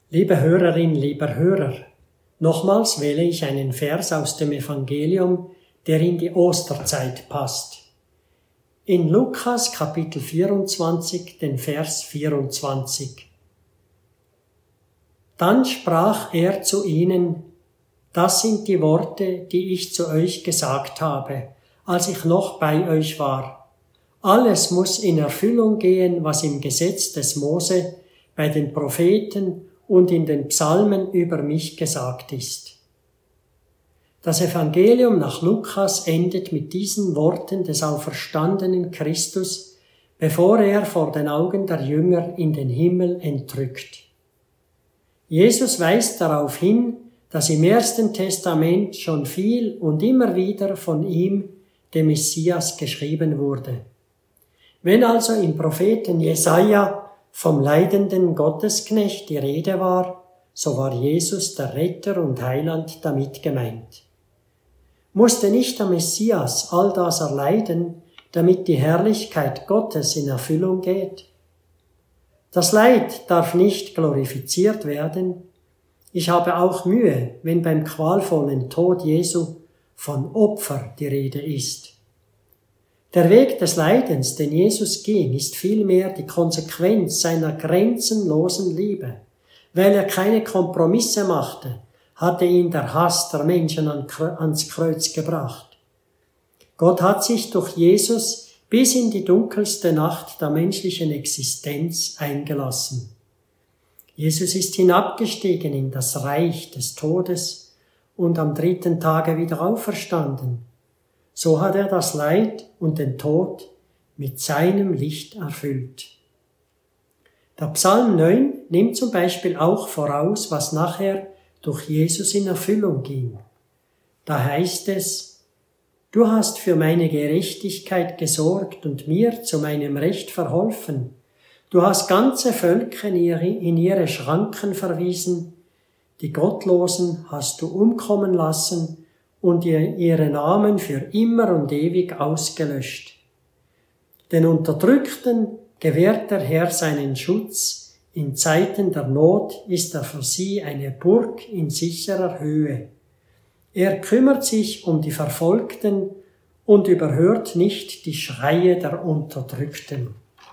Liebe Hörerin, lieber Hörer, nochmals wähle ich einen Vers aus dem Evangelium, der in die Osterzeit passt. In Lukas Kapitel 24, den Vers 24. Dann sprach er zu ihnen: Das sind die Worte, die ich zu euch gesagt habe, als ich noch bei euch war. Alles muss in Erfüllung gehen, was im Gesetz des Mose, bei den Propheten und in den Psalmen über mich gesagt ist. Das Evangelium nach Lukas endet mit diesen Worten des auferstandenen Christus, bevor er vor den Augen der Jünger in den Himmel entrückt. Jesus weist darauf hin, dass im Ersten Testament schon viel und immer wieder von ihm, dem Messias, geschrieben wurde. Wenn also im Propheten Jesaja vom leidenden Gottesknecht die Rede war, so war Jesus der Retter und Heiland damit gemeint. Musste nicht der Messias all das erleiden, damit die Herrlichkeit Gottes in Erfüllung geht? Das Leid darf nicht glorifiziert werden. Ich habe auch Mühe, wenn beim qualvollen Tod Jesu von Opfer die Rede ist. Der Weg des Leidens, den Jesus ging, ist vielmehr die Konsequenz seiner grenzenlosen Liebe. Weil er keine Kompromisse machte, hatte ihn der Hass der Menschen ans Kreuz gebracht. Gott hat sich durch Jesus bis in die dunkelste Nacht der menschlichen Existenz eingelassen. Jesus ist hinabgestiegen in das Reich des Todes und am 3. Tage wieder auferstanden. So hat er das Leid und den Tod mit seinem Licht erfüllt. Der Psalm 9 nimmt zum Beispiel auch voraus, was nachher durch Jesus in Erfüllung ging. Da heißt es: Du hast für meine Gerechtigkeit gesorgt und mir zu meinem Recht verholfen. Du hast ganze Völker in ihre Schranken verwiesen. Die Gottlosen hast du umkommen lassen und ihre Namen für immer und ewig ausgelöscht. Den Unterdrückten gewährt der Herr seinen Schutz, in Zeiten der Not ist er für sie eine Burg in sicherer Höhe. Er kümmert sich um die Verfolgten und überhört nicht die Schreie der Unterdrückten.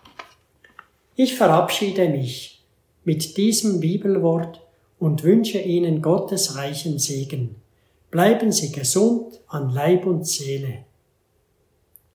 Ich verabschiede mich mit diesem Bibelwort und wünsche Ihnen Gottes reichen Segen. Bleiben Sie gesund an Leib und Seele.